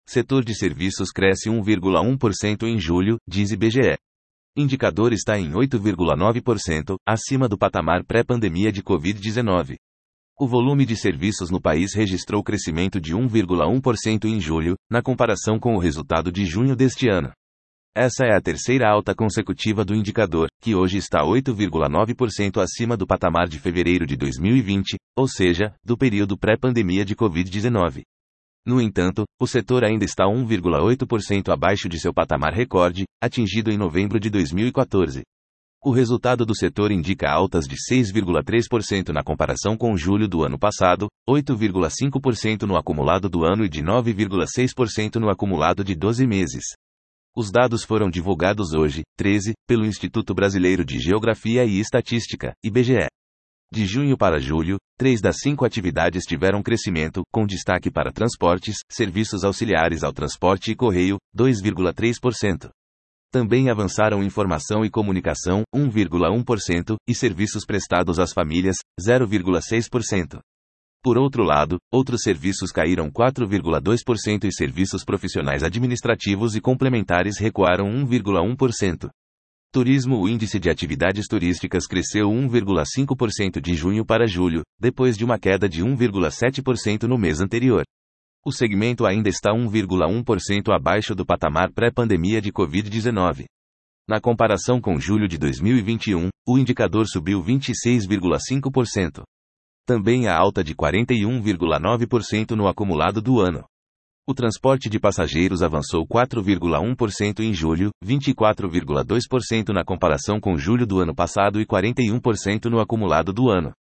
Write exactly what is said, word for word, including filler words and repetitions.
Setor de serviços cresce um vírgula um por cento em julho, diz I B G E. Indicador está em oito vírgula nove por cento, acima do patamar pré-pandemia de covid dezenove. O volume de serviços no país registrou crescimento de um vírgula um por cento em julho, na comparação com o resultado de junho deste ano. Essa é a terceira alta consecutiva do indicador, que hoje está oito vírgula nove por cento acima do patamar de fevereiro de dois mil e vinte, ou seja, do período pré-pandemia de covid dezenove. No entanto, o setor ainda está um vírgula oito por cento abaixo de seu patamar recorde, atingido em novembro de dois mil e quatorze. O resultado do setor indica altas de seis vírgula três por cento na comparação com julho do ano passado, oito vírgula cinco por cento no acumulado do ano e de nove vírgula seis por cento no acumulado de doze meses. Os dados foram divulgados hoje, treze, pelo Instituto Brasileiro de Geografia e Estatística, I B G E. De junho para julho, três das cinco atividades tiveram crescimento, com destaque para transportes, serviços auxiliares ao transporte e correio, dois vírgula três por cento. Também avançaram informação e comunicação, um vírgula um por cento, e serviços prestados às famílias, zero vírgula seis por cento. Por outro lado, outros serviços caíram quatro vírgula dois por cento e serviços profissionais administrativos e complementares recuaram um vírgula um por cento. Turismo. O índice de atividades turísticas cresceu um vírgula cinco por cento de junho para julho, depois de uma queda de um vírgula sete por cento no mês anterior. O segmento ainda está um vírgula um por cento abaixo do patamar pré-pandemia de covid dezenove. Na comparação com julho de dois mil e vinte e um, o indicador subiu vinte e seis vírgula cinco por cento. Também há alta de quarenta e um vírgula nove por cento no acumulado do ano. O transporte de passageiros avançou quatro vírgula um por cento em julho, vinte e quatro vírgula dois por cento na comparação com julho do ano passado e quarenta e um por cento no acumulado do ano.